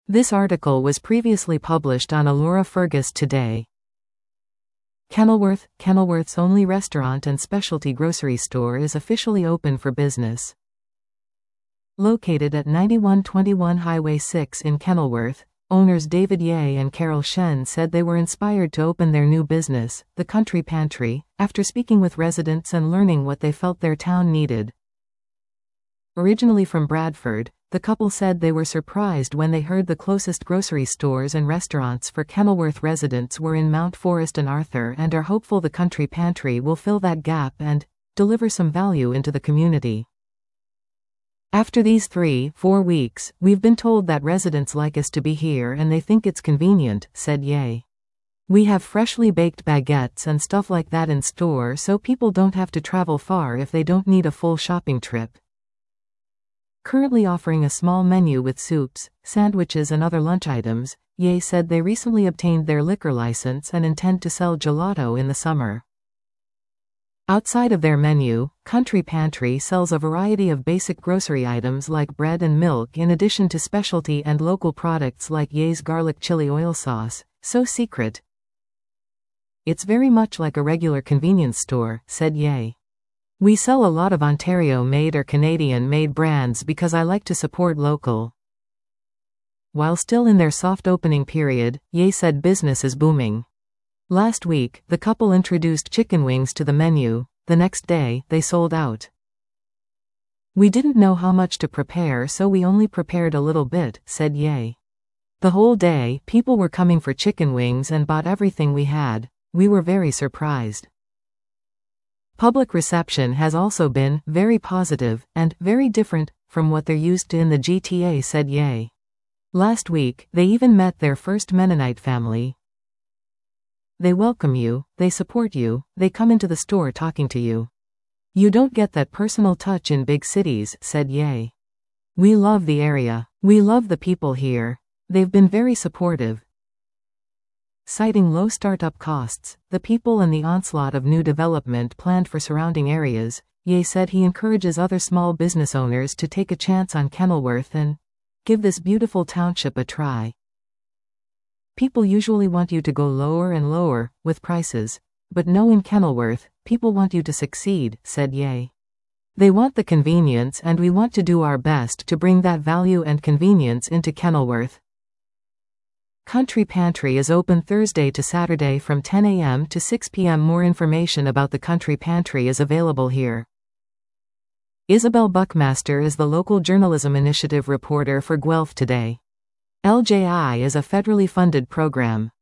This article was previously published on Allura Fergus Today. Kenilworth, Kenilworth's only restaurant and specialty grocery store is officially open for business. Located at 9121 Highway 6 in Kenilworth, owners David Ye and Carol Shen said they were inspired to open their new business, the Country Pantry, after speaking with residents and learning what they felt their town needed. Originally from Bradford, the couple said they were surprised when they heard the closest grocery stores and restaurants for Kenilworth residents were in Mount Forest and Arthur, and are hopeful the Country Pantry will fill that gap and deliver some value into the community. After these 3-4 weeks, we've been told that residents like us to be here and they think it's convenient, said Ye. We have freshly baked baguettes and stuff like that in store so people don't have to travel far if they don't need a full shopping trip. Currently offering a small menu with soups, sandwiches and other lunch items, Ye said they recently obtained their liquor license and intend to sell gelato in the summer. Outside of their menu, Country Pantry sells a variety of basic grocery items like bread and milk in addition to specialty and local products like Ye's garlic chili oil sauce, so secret. It's very much like a regular convenience store, said Ye. We sell a lot of Ontario-made or Canadian-made brands because I like to support local. While still in their soft opening period, Ye said business is booming. Last week, the couple introduced chicken wings to the menu. The next day, they sold out. We didn't know how much to prepare, so we only prepared a little bit, said Ye. The whole day, people were coming for chicken wings and bought everything we had. We were very surprised. Public reception has also been very positive and very different from what they're used to in the GTA, said Ye. Last week, they even met their first Mennonite family. They welcome you, they support you, they come into the store talking to you. You don't get that personal touch in big cities, said Ye. We love the area. We love the people here. They've been very supportive. Citing low startup costs, the people and the onslaught of new development planned for surrounding areas, Ye said he encourages other small business owners to take a chance on Kenilworth and give this beautiful township a try. People usually want you to go lower and lower with prices, but no, in Kenilworth, people want you to succeed, said Ye. They want the convenience and we want to do our best to bring that value and convenience into Kenilworth. Country Pantry is open Thursday to Saturday from 10 a.m. to 6 p.m. More information about the Country Pantry is available here. Isabel Buckmaster is the local journalism initiative reporter for Guelph Today. LJI is a federally funded program.